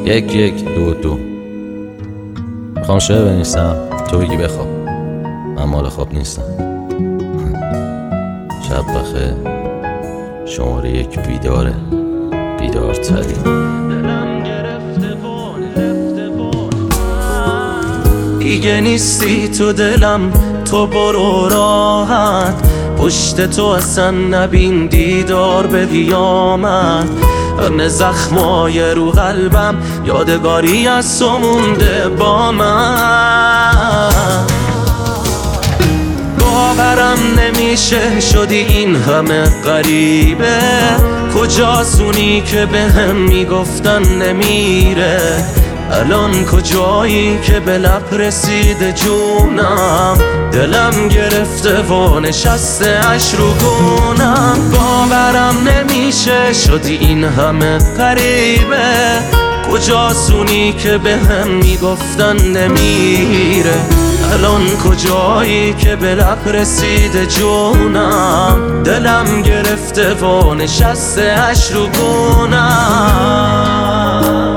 1-1-2-2 میخوام شعر بنویسم، تو بگی بخواب. من مال خواب نیستم. شب بخیر. شماره 1 بیداره، بیدارتری. دیگه نیستی تو دلم، تو برو راحت. پشت تو اصلا نبین دیدار به قیامت. همه زخمای رو قلبم یادگاری از تو مونده با من. باورم نمیشه شدی این همه غریبه. کجاست اونی که به هم میگفتن نمیره؟ الان کجایی که به لب رسیده جونم؟ دلم گرفته و نشسته اش رو گونم. باورم نمیشه شدی این همه غریبه. کجاست اونی که به هم میگفتن نمیره؟ الان کجایی که به لب رسیده جونم؟ دلم گرفته و نشسته اش رو گونم.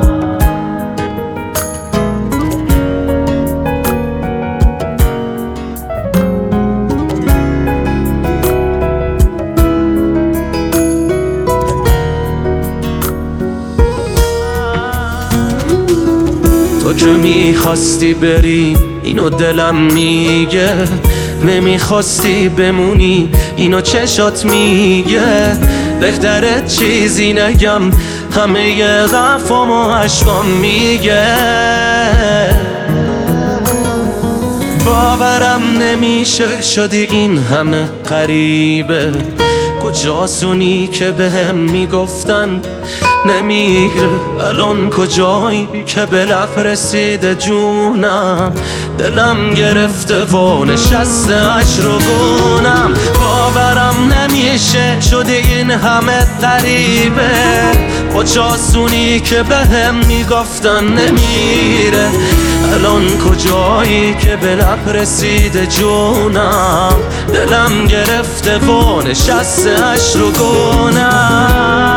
تو که میخواستی بری اینو دلم میگه، نمیخواستی بمونی اینو چشات میگه. بهتره چیزی نگم، همه غفام و عشقام میگه. باورم نمیشه شدی این همه غریبه. کجاست اونی که به هم میگفتن نمیره؟ الان کجایی که به لب رسیده جونم؟ دلم گرفته و نشسته اش رو گونم. باورم نمیشه شده این همه غریبه. کجاست اونی که به هم میگفتن نمیره؟ الان کجایی که به لب رسیده جونم؟ دلم گرفته و نشسته اش رو گونم.